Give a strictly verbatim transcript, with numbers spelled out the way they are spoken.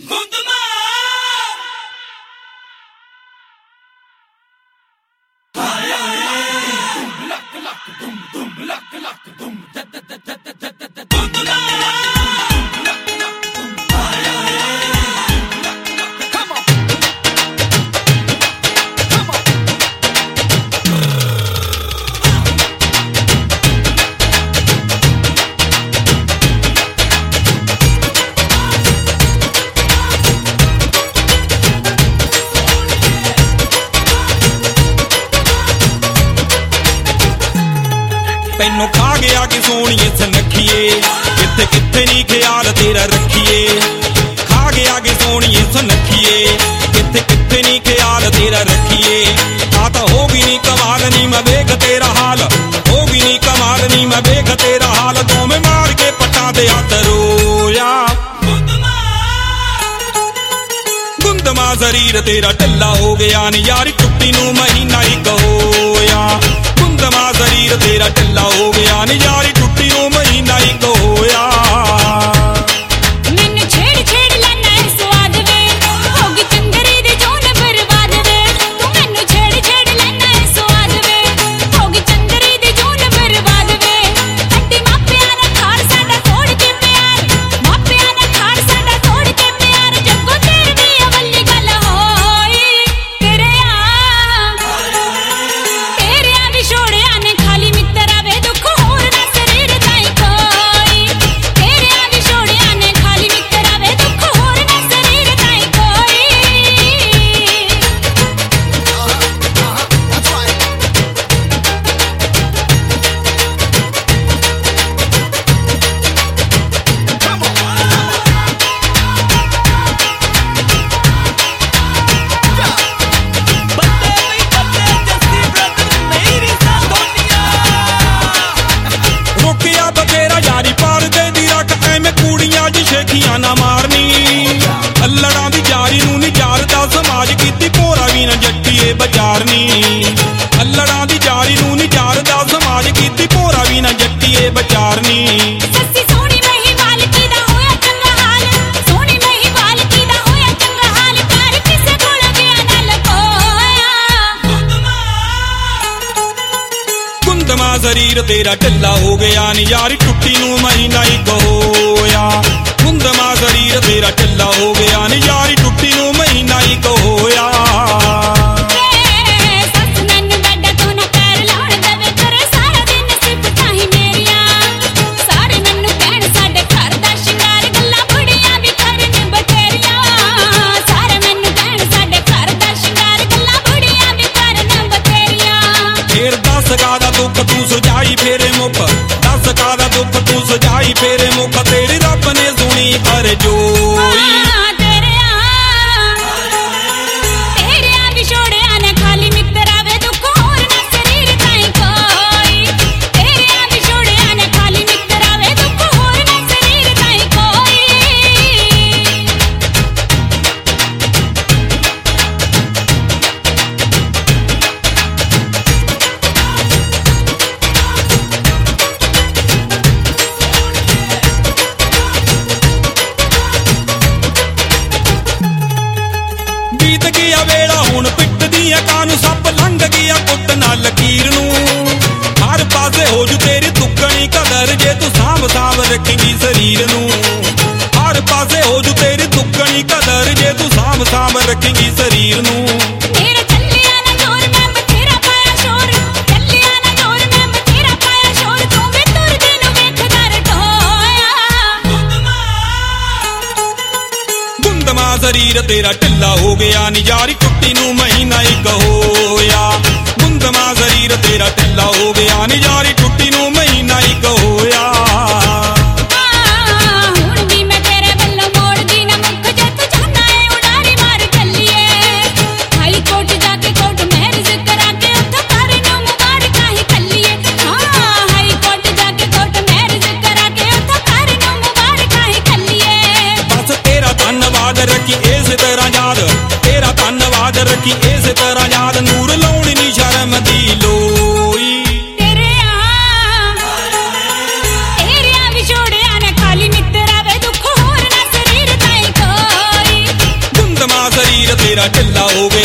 ਤੈਨੂੰ ਖਾ ਗਿਆ ਕਿ ਸੋਹਣੀਏ ਸੁਨੱਖੀਏ ਕਿੱਥੇ ਕਿੱਥੇ ਨੀ ਖਿਆਲ ਤੇਰਾ ਰੱਖੀਏ ਖਾ ਗਿਆ ਕਿ ਸੋਹਣੀਏ ਸੁਨੱਖੀਏ ਕਿੱਥੇ ਕਿੱਥੇ ਨੀ ਖਿਆਲ ਤੇਰਾ ਰੱਖੀਏ ਆ ਤਾਂ ਹੋ ਗਈ ਨੀ ਕਮਾਲ ਨੀ ਮੈਂ ਵੇਖ ਤੇਰਾ ਹਾਲ ਹੋ ਗਈ ਨੀ ਕਮਾਲ ਨੀ ਮੈਂ ਵੇਖ ਤੇਰਾ ਹਾਲ ਦੋਵੇਂ ਮਾਰ ਕੇ ਪੱਟਾਂ ਦੇ ਹੱਥ ਰੋਇਆ ਗੁੰਦਮਾ ਸਰੀਰ ਤੇਰਾ ਢਿੱਲਾ ਹੋ ਗਿਆ ਨੀ ਯਾਰੀ ਟੁੱਟੀ ਨੂੰ ਮਹੀਨਾ ਇੱਕ ਹੋਇਆ ਗੁੰਦਮਾ ਸਰੀਰ ਤੇਰਾ ਢਿੱਲਾ ਹੋ ਗਿਆ ਨੀ ਯਾਰੀ ਟੁੱਟੀ ਨੂੰ ਮਹੀਨਾ ਇੱਕ ਹੋਇਆ ਮੈਨੂੰ ਛੇੜ ਛੇੜ ਲੈਣਾ ਹੈ ਸਵਾਦ ਵੇ ਹੋ ਗਈ ਚੰਦਰੀ ਦੀ ਜੋਨ ਬਰਬਾਦ ਵੇ ਤੂੰ ਮੈਨੂੰ ਛੇੜ ਛੇੜ ਲੈਣਾ ਹੈ ਸਵਾਦ ਵੇ ਹੋ ਗਈ ਚੰਦਰੀ ਦੀ ਜੋਨ ਬਰਬਾਦ ਵੇ ਅੱਡੀ ਮਾਪਿਆਂ ਦਾ ਖਾਰ ਸਾਡਾ ਤੋੜ ਕੇ ਪਿਆਰ ਮਾਪਿਆਂ ਦਾ ਖਾਰ ਸਾਡਾ ਤੋੜ ਕੇ ਪਿਆਰ ਜੱਗੋ ਤੇਰੀ ਦੀ ਅਵਲੀ ਗੱਲ ਹੋਈ ਤੇਰੇ ਆ ਤੇਰੇ ਆ ਵਿਛੋੜਿਆ ਨੇ ਖਾਲੀ ਮਿੱਤਰਾ ਵੇ ਦੁੱਖ ਹੋਰ ਨਾ ਸਰੀਰ ਤਾਈ ਕੋਈ ਤੇਰੇ ਆ ਵਿਛੋੜਿਆ ਨੇ ਖਾਲੀ ਮਿੱਤਰਾ ਵੇ ਦੁੱਖ ਹੋਰ ਨਾ ਸਰੀਰ ਤਾਈ ਕੋਈ ਰੋਕਿਆ ਬਥੇਰਾ ਯਾਰੀ ਪਾਲਦੇ ਦੀ ਰੱਖ ਐਵੇਂ ਕੂੜੀਆਂ ਚ ਸ਼ੇਖੀਆਂ ਨਾ ਮਾਰਨੀ ਅੱਲੜਾਂ ਦੀ ਜਾਰੀ ਨੂੰ ਨੀ ਜਾਰਦਾ ਸਮਾਜ ਕੀਤੀ ਭੋਰਾ ਵੀ ਨਾ ਜੱਟੀਏ ਬਜ਼ਾਰਨੀ ਅੱਲੜਾਂ ਦੀ ਜਾਰੀ ਨੂੰ ਨੀ ਜਾਰਦਾ ਸਮਾਜ ਕੀਤੀ ਭੋਰਾ ਵੀ ਨਾ ਜੱਟੀਏ ਬਜ਼ਾਰਨੀ ਸੱਸੀ ਸੋਹਣੀ ਮਹੀਵਾਲ ਕੀ ਦਾ ਹੋਇਆ ਚੰਗਾ ਹਾਲ ਸੋਹਣੀ ਮਹੀਵਾਲ ਕੀ ਦਾ ਹੋਇਆ ਚੰਗਾ ਹਾਲ ਕਰ ਕਿਸੇ ਕੋਲ ਗਿਆ ਨਾ ਲਕੋਇਆ ਗੁੰਦਮਾ ਸਰੀਰ ਤੇਰਾ ਢਿੱਲਾ ਹੋ ਗਿਆ ਨੀ ਯਾਰੀ ਟੁੱਟੀ ਨੂੰ ਮਹੀਨਾ ਇੱਕ ਹੋਇਆ ਗੁੰਦਮਾ ਸਰੀਰ ਤੇਰਾ ਢਿੱਲਾ ਹੋ ਗਿਆ ਨੀ ਯਾਰੀ ਟੁੱਟੀ ਨੂੰ ਮਹੀਨਾ ਇੱਕ ਹੋਇਆ ਸੱਸ ਮੈਨੂੰ ਬੈੱਡ ਤੋਂ ਨਾ ਪੈਰ ਲਾਉਣ ਦੇਵੇ ਕਰੇ ਸਾਰਾ ਦਿਨ ਸਿਫਤਾਂ ਹੀ ਮੇਰੀਆਂ ਸਾਰੇ ਮੈਨੂੰ ਕਹਿਣ ਸਾਡੇ ਘਰ ਦਾ ਸ਼ਿੰਗਾਰ ਗੱਲਾਂ ਬੁੜੀਆਂ ਵੀ ਕਰਨ ਬਥੇਰੀਆਂ ਸਾਰੇ ਮੈਨੂੰ ਕਹਿਣ ਸਾਡੇ ਘਰ ਦਾ ਸ਼ਿੰਗਾਰ ਗੱਲਾਂ ਬੁੜੀਆਂ ਵੀ ਕਰਨ ਬਥੇਰੀਆਂ ਫੇਰ ਦਸ ਕਾ ਦਾ ਦੁੱਖ ਤੂੰ ਸੁਝਾਈ ਫੇਰੇ ਮੁੱਖ ਦਸ ਕਾ ਦਾ ਦੁੱਖ ਤੂੰ ਸੁਝਾਈ ਫੇਰੇ ਮੁੱਖ ਤੇਰੀ ਰੱਬ ਨੇ ਸੁਣੀ ਕਰ ਜੋਈ ਤੇਰੇ ਆ ਤੇਰੇ ਆ ਵਿਛੋੜਿਆ ਨੇ ਖਾਲੀ ਮਿੱਤਰਾ ਵੇ ਦੁੱਖ ਹੋਰ ਨਾ ਸਰੀਰ ਤਾਈ ਕੋਈ ਤੇਰੇ ਆ ਵਿਛੋੜਿਆ ਨੇ ਖਾਲੀ ਮਿੱਤਰਾ ਵੇ ਦੁੱਖ ਹੋਰ ਨਾ ਸਰੀਰ ਤਾਈ ਕੋਈ ਬੀਤ ਗਿਆ ਵੇਲਾ ਹੁਣ ਪਿੱਟਦੀਆਂ ਕਾਨੂੰ ਸੱਪ ਲੰਘ ਗਿਆ ਕੁੱਟ ਨਾਲ ਲਕੀਰ ਨੂੰ ਹਰ ਪਾਸੇ ਹੋ ਜੂ ਤੇਰੀ ਦੁੱਗਣੀ ਕਦਰ ਜੇ ਤੂੰ ਸਾਂਭ ਸਾਂਭ ਰੱਖੇਂਗੀ ਸਰੀਰ ਨੂੰ ਹਰ ਪਾਸੇ ਹੋ ਜੂ ਤੇਰੀ ਦੁੱਗਣੀ ਕਦਰ ਜੇ ਤੂੰ ਸਾਂਭ ਸਾਂਭ ਰੱਖੇਂਗੀ ਸਰੀਰ ਨੂੰ ਤੇਰਾ ਚੱਲਿਆ ਨਾ ਜ਼ੋਰ ਮੈਂ ਬਥੇਰਾ ਪਾਇਆ ਸ਼ੋਰ ਚੱਲਿਆ ਨਾ ਜ਼ੋਰ ਮੈਂ ਬਥੇਰਾ ਪਾਇਆ ਸ਼ੋਰ ਤੂੰ ਵੀ ਤੁਰਦੀ ਨੂੰ ਵੇਖਦਾ ਰਟੋਇਆ ਗੁੰਦਮਾ ਸਰੀਰ ਤੇਰਾ ਢਿੱਲਾ ਹੋ ਗਿਆ ਨੀ ਯਾਰੀ ਟੁੱਟੀ ਨੂੰ ਮਹੀਨਾ ਇੱਕ ਹੋਇਆ ਗੁੰਦਮਾ ਸਰੀਰ ਤੇਰਾ ਢਿੱਲਾ ਹੋ ਗਿਆ ਨੀ ਯਾਰੀ ਟੁੱਟੀ ਨੂੰ ਮਹੀਨਾ ਇੱਕ ਹੋਇਆ ਹੁਣ ਵੀ ਮੈਂ ਤੇਰੇ ਵੱਲੋਂ ਮੋੜਦੀ ਨਾ ਮੁੱਖ ਜੇ ਤੂੰ ਚਾਹੁੰਦਾ ਏ ਉਡਾਰੀ ਮਾਰ ਚੱਲੀਏ ਹਾਈ ਕੋਰਟ ਜਾ ਕੇ ਕੋਰਟ ਮੈਰਿਜ ਕਰਾ ਕੇ ਉੱਥੋਂ ਘਰ ਨੂੰ ਮੁਬਾਰਕਾਂ ਹੀ ਕੱਲੀਏ ਹਾਂ ਹਾਈ ਕੋਰਟ ਜਾ ਕੇ ਕੋਰਟ ਮੈਰਿਜ ਕਰਾ ਕੇ ਉੱਥੋਂ ਘਰ ਨੂੰ ਮੁਬਾਰਕਾਂ ਹੀ ਕੱਲੀਏ ਬਸ ਤੇਰਾ ਧੰਨਵਾਦ ਰੱਖੀ ਇਸੇ ਤਰ੍ਹਾਂ ਯਾਦ ਤੇਰਾ ਧੰਨਵਾਦ ਰੱਖੀ ਇਸੇ ਤਰ੍ਹਾਂ ਯਾਦ ਨੂਰ ਲਾਉਣੀ ਨੀ ਸ਼ਰਮ ਦੀ ਲੋਈ ਤੇਰੇ ਆ ਤੇਰੇ ਆ ਵਿਛੋੜਿਆ ਨੇ ਖਾਲੀ ਮਿੱਤਰਾ ਵੇ ਦੁੱਖ ਹੋਰ ਨਾ ਸਰੀਰ ਤਾਈ ਕੋਈ ਤੇਰਾ ਢਿੱਲਾ ਹੋਵੇ